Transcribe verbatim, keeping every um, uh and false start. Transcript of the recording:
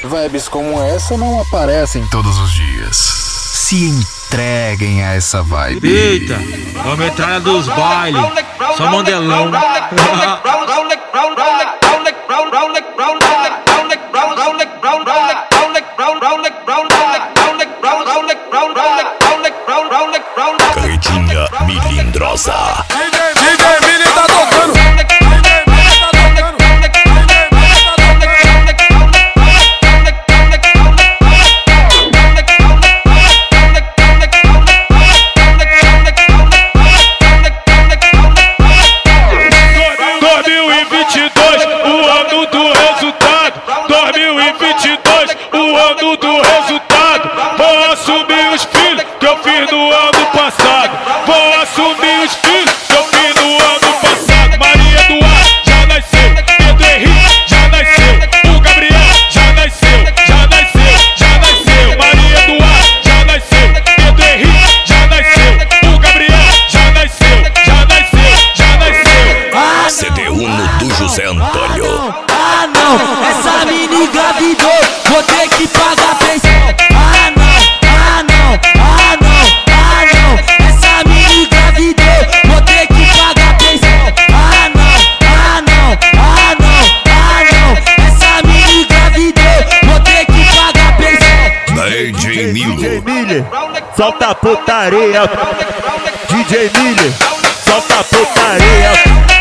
Vibes como essa não aparecem todos os dias. Se entreguem a essa vibe. Eita, vamos entrar dos bailes, só modelão. Carretinha milindrosa. D J Mili tá tocando. dois mil e vinte e dois, o ano do resultado. dois mil e vinte e dois, o ano do resultado. Vou assumir os filhos que eu fiz no ano passado. Vou assumir os filhos que eu fiz no ano passado. Maria Eduarda já nasceu, Pedro Henrique já nasceu, o Gabriel já nasceu, já nasceu, já nasceu. Maria Eduarda já nasceu, Pedro Henrique já nasceu, o Gabriel já nasceu, já nasceu, já nasceu. C D Uno do José Antônio. Ah não, essa mini engravidou, vou ter que pagar pensão. Ah não, ah não, ah não, ah não, essa mini engravidou, vou ter que pagar pensão. Ah não, ah não, ah não, ah não, essa mini engravidou, vou ter que pagar pensão. D J Milo. D J Miller, solta a putaria. D J Miller, solta a putaria.